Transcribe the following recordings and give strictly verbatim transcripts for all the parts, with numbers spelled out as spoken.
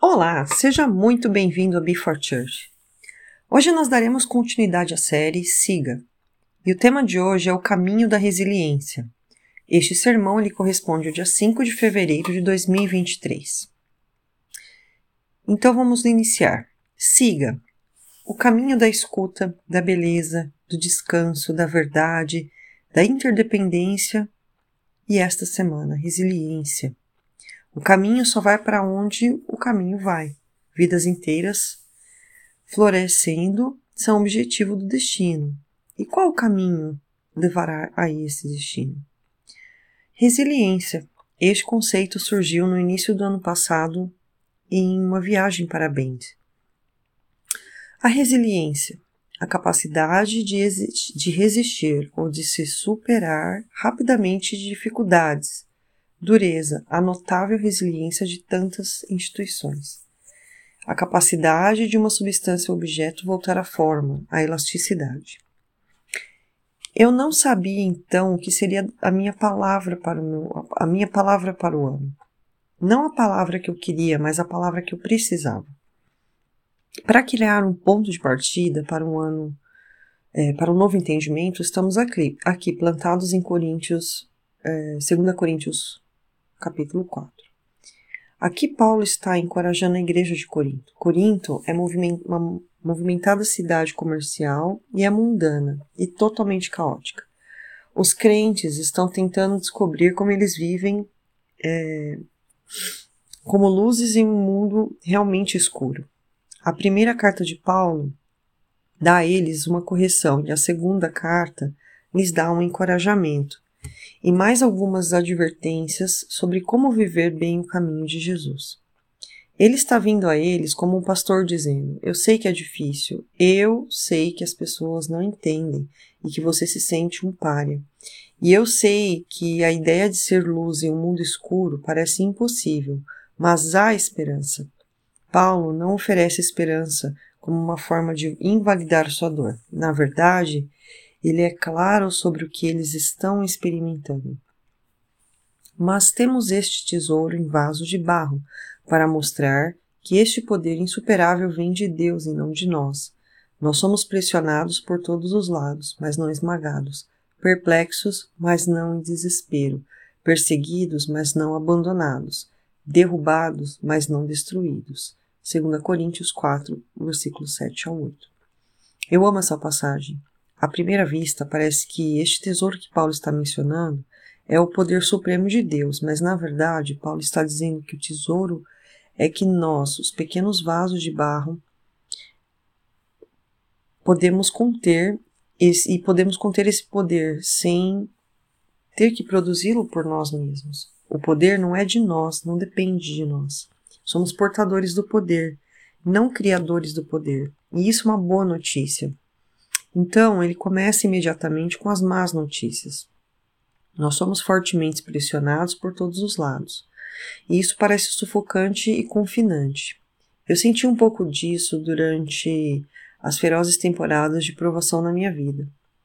Olá, seja muito bem-vindo a Be For Church. Hoje nós daremos continuidade à série Siga, e o tema de hoje é o caminho da resiliência. Este sermão lhe corresponde ao dia cinco de fevereiro de dois mil e vinte e três. Então vamos iniciar. Siga, o caminho da escuta, da beleza, do descanso, da verdade, da interdependência e esta semana, resiliência. O caminho só vai para onde o caminho vai. Vidas inteiras florescendo são o objetivo do destino. E qual o caminho levará a esse destino? Resiliência. Este conceito surgiu no início do ano passado em uma viagem para Bend. A resiliência, a capacidade de, de resistir ou de se superar rapidamente de dificuldades, dureza, a notável resiliência de tantas instituições. A capacidade de uma substância ou objeto voltar à forma, a elasticidade. Eu não sabia então o que seria a minha palavra para o meu, a minha palavra para o ano. Não a palavra que eu queria, mas a palavra que eu precisava. Para criar um ponto de partida para um ano, é, para um novo entendimento, estamos aqui, aqui plantados em Coríntios, é, dois Coríntios capítulo quatro. Aqui Paulo está encorajando a igreja de Corinto. Corinto é uma movimentada cidade comercial e é mundana e totalmente caótica. Os crentes estão tentando descobrir como eles vivem é, como luzes em um mundo realmente escuro. A primeira carta de Paulo dá a eles uma correção e a segunda carta lhes dá um encorajamento e mais algumas advertências sobre como viver bem o caminho de Jesus. Ele está vindo a eles como um pastor dizendo: eu sei que é difícil, eu sei que as pessoas não entendem e que você se sente um pária. E eu sei que a ideia de ser luz em um mundo escuro parece impossível, mas há esperança. Paulo não oferece esperança como uma forma de invalidar sua dor. Na verdade, ele é claro sobre o que eles estão experimentando. Mas temos este tesouro em vaso de barro para mostrar que este poder insuperável vem de Deus e não de nós. Nós somos pressionados por todos os lados, mas não esmagados, perplexos, mas não em desespero, perseguidos, mas não abandonados, derrubados, mas não destruídos. dois Coríntios quatro, versículos sete ao oito. Eu amo essa passagem. À primeira vista, parece que este tesouro que Paulo está mencionando é o poder supremo de Deus, mas na verdade Paulo está dizendo que o tesouro é que nós, os pequenos vasos de barro, podemos conter esse, e podemos conter esse poder sem ter que produzi-lo por nós mesmos. O poder não é de nós, não depende de nós. Somos portadores do poder, não criadores do poder. E isso é uma boa notícia. Então, ele começa imediatamente com as más notícias. Nós somos fortemente pressionados por todos os lados. E isso parece sufocante e confinante. Eu senti um pouco disso durante as ferozes temporadas de provação na minha vida.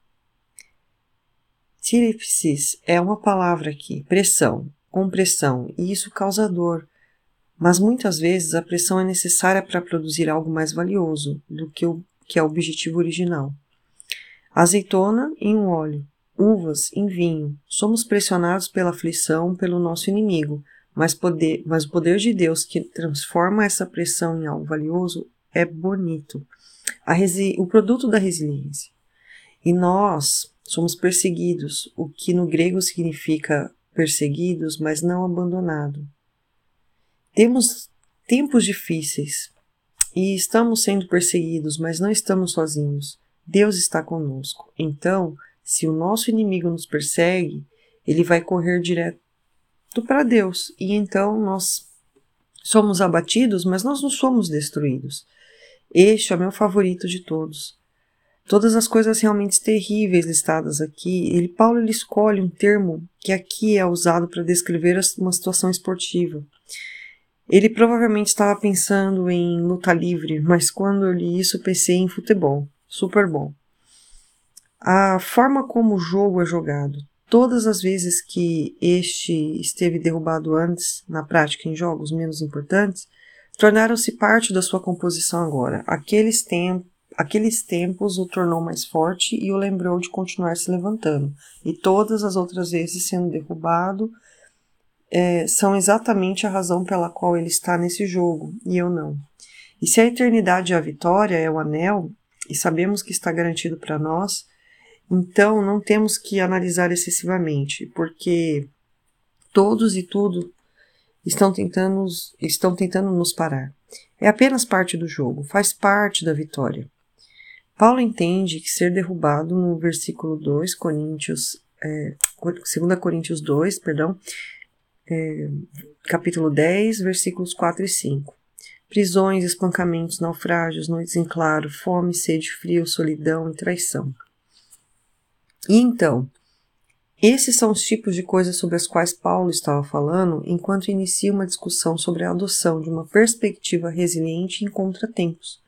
Tirepsis é uma palavra aqui, pressão, compressão, e isso causa dor. Mas muitas vezes a pressão é necessária para produzir algo mais valioso do que o que é o objetivo original. Azeitona em um óleo, uvas em vinho. Somos pressionados pela aflição, pelo nosso inimigo, mas, poder, mas o poder de Deus que transforma essa pressão em algo valioso é bonito. A resi, o produto da resiliência. E nós somos perseguidos, o que no grego significa perseguidos, mas não abandonado. Temos tempos difíceis e estamos sendo perseguidos, mas não estamos sozinhos. Deus está conosco. Então, se o nosso inimigo nos persegue, ele vai correr direto para Deus. E então nós somos abatidos, mas nós não somos destruídos. Este é o meu favorito de todos. Todas as coisas realmente terríveis listadas aqui, ele, Paulo ele escolhe um termo que aqui é usado para descrever uma situação esportiva. Ele provavelmente estava pensando em luta livre, mas quando eu li isso pensei em futebol. Super bom. A forma como o jogo é jogado. Todas as vezes que este esteve derrubado antes, na prática em jogos menos importantes, tornaram-se parte da sua composição agora. Aqueles, tem, aqueles tempos o tornou mais forte e o lembrou de continuar se levantando. E todas as outras vezes sendo derrubado, é, são exatamente a razão pela qual ele está nesse jogo, e eu não. E se a eternidade é a vitória, é o anel, e sabemos que está garantido para nós, então não temos que analisar excessivamente, porque todos e tudo estão tentando, estão tentando nos parar. É apenas parte do jogo, faz parte da vitória. Paulo entende que ser derrubado no versículo dois, Coríntios, é, dois Coríntios dois, perdão, é, capítulo dez, versículos quatro e cinco. Prisões, espancamentos, naufrágios, noites em claro, fome, sede, frio, solidão e traição. E então, esses são os tipos de coisas sobre as quais Paulo estava falando enquanto inicia uma discussão sobre a adoção de uma perspectiva resiliente em contratempos,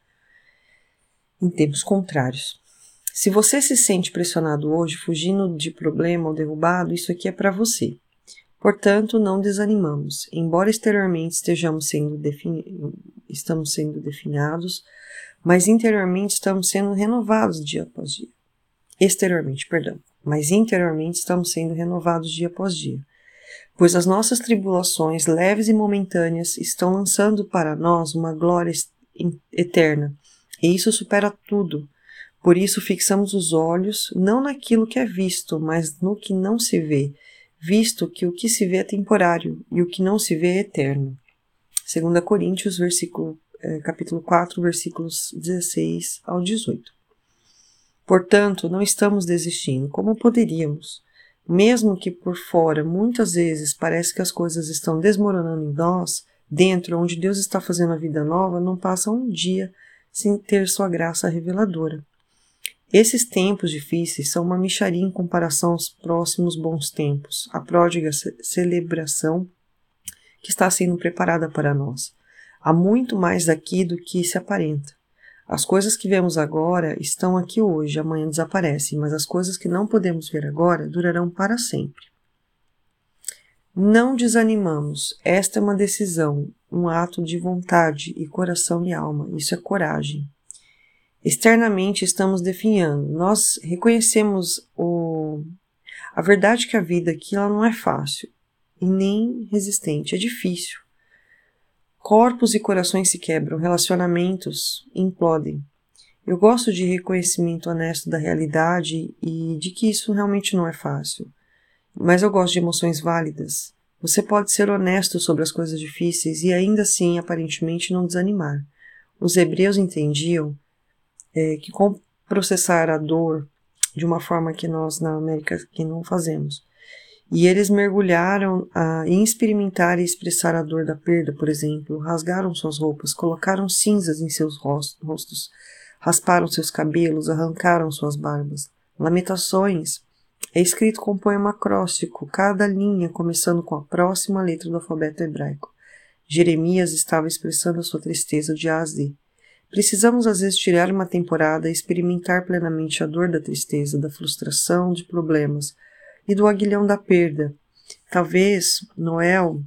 em tempos contrários. Se você se sente pressionado hoje, fugindo de problema ou derrubado, isso aqui é para você. Portanto, não desanimamos. Embora exteriormente estejamos sendo, defini- estamos sendo definidos, mas interiormente estamos sendo renovados dia após dia. Exteriormente, perdão. Mas interiormente estamos sendo renovados dia após dia. Pois as nossas tribulações, leves e momentâneas, estão lançando para nós uma glória eterna. E isso supera tudo. Por isso fixamos os olhos, não naquilo que é visto, mas no que não se vê, visto que o que se vê é temporário e o que não se vê é eterno. dois Coríntios, versículo, eh, capítulo quatro, versículos dezesseis ao dezoito. Portanto, não estamos desistindo, como poderíamos. Mesmo que por fora, muitas vezes, parece que as coisas estão desmoronando em nós, dentro, onde Deus está fazendo a vida nova, não passa um dia sem ter sua graça reveladora. Esses tempos difíceis são uma mixaria em comparação aos próximos bons tempos, a pródiga celebração que está sendo preparada para nós. Há muito mais daqui do que se aparenta. As coisas que vemos agora estão aqui hoje, amanhã desaparecem, mas as coisas que não podemos ver agora durarão para sempre. Não desanimamos. Esta é uma decisão, um ato de vontade e coração e alma. Isso é coragem. Externamente estamos definhando. Nós reconhecemos o... a verdade que a vida aqui ela não é fácil e nem resistente, é difícil. Corpos e corações se quebram, relacionamentos implodem. Eu gosto de reconhecimento honesto da realidade e de que isso realmente não é fácil. Mas eu gosto de emoções válidas. Você pode ser honesto sobre as coisas difíceis e ainda assim, aparentemente, não desanimar. Os hebreus entendiam é, que como processar a dor de uma forma que nós na América que não fazemos. E eles mergulharam a, em experimentar e expressar a dor da perda, por exemplo, rasgaram suas roupas, colocaram cinzas em seus rostos, rasparam seus cabelos, arrancaram suas barbas. Lamentações é escrito com poema acróstico, cada linha começando com a próxima letra do alfabeto hebraico. Jeremias estava expressando a sua tristeza de Asdi. Precisamos às vezes tirar uma temporada e experimentar plenamente a dor da tristeza, da frustração, de problemas, e do aguilhão da perda. Talvez Noel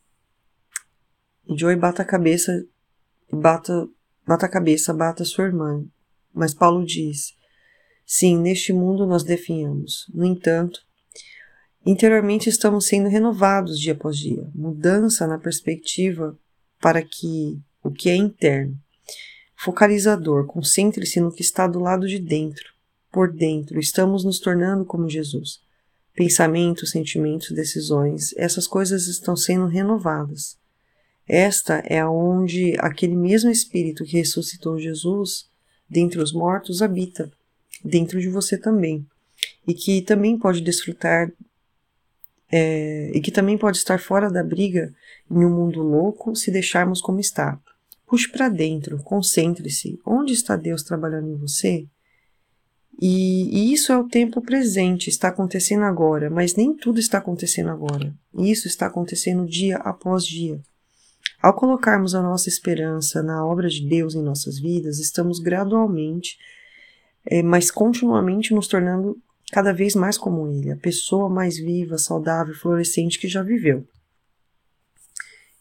e Joey bata a cabeça, bata, bata a cabeça, bata sua irmã. Mas Paulo diz, sim, neste mundo nós definhamos. No entanto, interiormente estamos sendo renovados dia após dia. Mudança na perspectiva para que o que é interno. Focalizador, concentre-se no que está do lado de dentro. Por dentro, estamos nos tornando como Jesus. Pensamentos, sentimentos, decisões, essas coisas estão sendo renovadas. Esta é onde aquele mesmo Espírito que ressuscitou Jesus dentre os mortos habita, dentro de você também, e que também pode desfrutar, é, e que também pode estar fora da briga em um mundo louco se deixarmos como está. Puxe para dentro, concentre-se. Onde está Deus trabalhando em você? E, e isso é o tempo presente, está acontecendo agora, mas nem tudo está acontecendo agora. Isso está acontecendo dia após dia. Ao colocarmos a nossa esperança na obra de Deus em nossas vidas, estamos gradualmente, é, mas continuamente nos tornando cada vez mais como Ele, a pessoa mais viva, saudável, florescente que já viveu.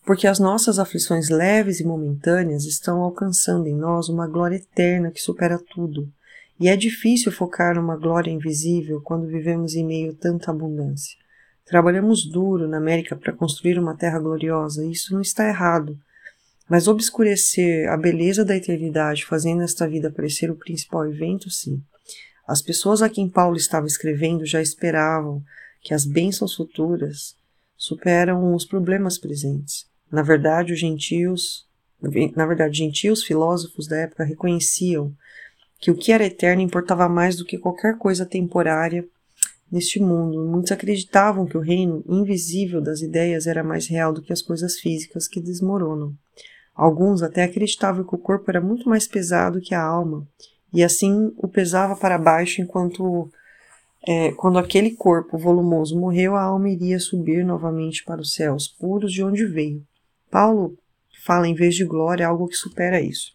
porque as nossas aflições leves e momentâneas estão alcançando em nós uma glória eterna que supera tudo. E é difícil focar numa glória invisível quando vivemos em meio a tanta abundância. Trabalhamos duro na América para construir uma terra gloriosa, e isso não está errado. Mas obscurecer a beleza da eternidade, fazendo esta vida parecer o principal evento, sim. As pessoas a quem Paulo estava escrevendo já esperavam que as bênçãos futuras superam os problemas presentes. Na verdade, os gentios, na verdade, gentios filósofos da época reconheciam que o que era eterno importava mais do que qualquer coisa temporária neste mundo. Muitos acreditavam que o reino invisível das ideias era mais real do que as coisas físicas que desmoronam. Alguns até acreditavam que o corpo era muito mais pesado que a alma, e assim o pesava para baixo enquanto, é, quando aquele corpo volumoso morreu, a alma iria subir novamente para os céus puros de onde veio. Paulo fala, em vez de glória, algo que supera isso.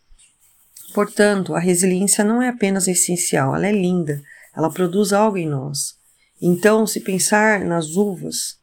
Portanto, a resiliência não é apenas essencial, ela é linda, ela produz algo em nós. Então, se pensar nas uvas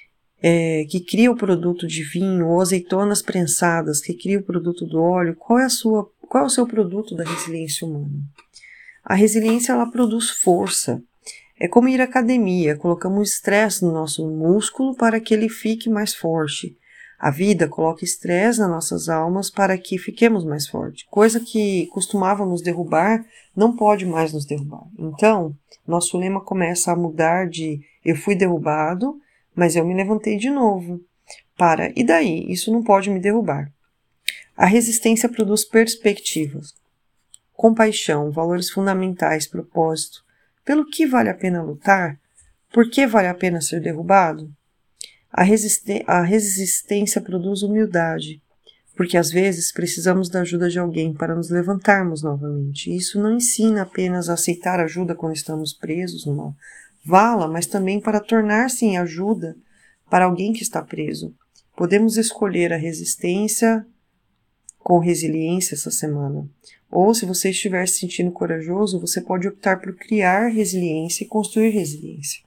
é, que cria o produto de vinho, ou azeitonas prensadas que cria o produto do óleo, qual é, a sua, qual é o seu produto da resiliência humana? A resiliência, ela produz força. É como ir à academia, colocamos estresse no nosso músculo para que ele fique mais forte. A vida coloca estresse nas nossas almas para que fiquemos mais fortes. Coisa que costumava nos derrubar, não pode mais nos derrubar. Então, nosso lema começa a mudar de eu fui derrubado, mas eu me levantei de novo. Para, e daí? Isso não pode me derrubar. A resistência produz perspectivas, compaixão, valores fundamentais, propósito. Pelo que vale a pena lutar? Por que vale a pena ser derrubado? A, resiste- a resistência produz humildade, porque às vezes precisamos da ajuda de alguém para nos levantarmos novamente. Isso não ensina apenas a aceitar ajuda quando estamos presos numa vala, mas também para tornar-se em ajuda para alguém que está preso. Podemos escolher a resistência com resiliência essa semana. Ou, se você estiver se sentindo corajoso, você pode optar por criar resiliência e construir resiliência.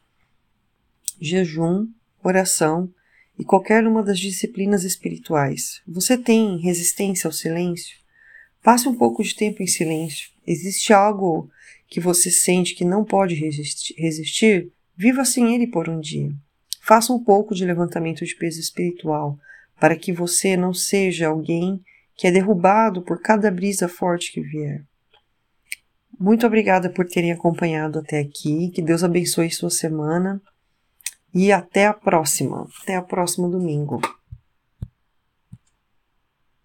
Jejum, oração e qualquer uma das disciplinas espirituais. Você tem resistência ao silêncio? Passe um pouco de tempo em silêncio. Existe algo que você sente que não pode resistir? Viva sem ele por um dia. Faça um pouco de levantamento de peso espiritual, para que você não seja alguém que é derrubado por cada brisa forte que vier. Muito obrigada por terem acompanhado até aqui. Que Deus abençoe sua semana. E até a próxima. Até o próximo domingo.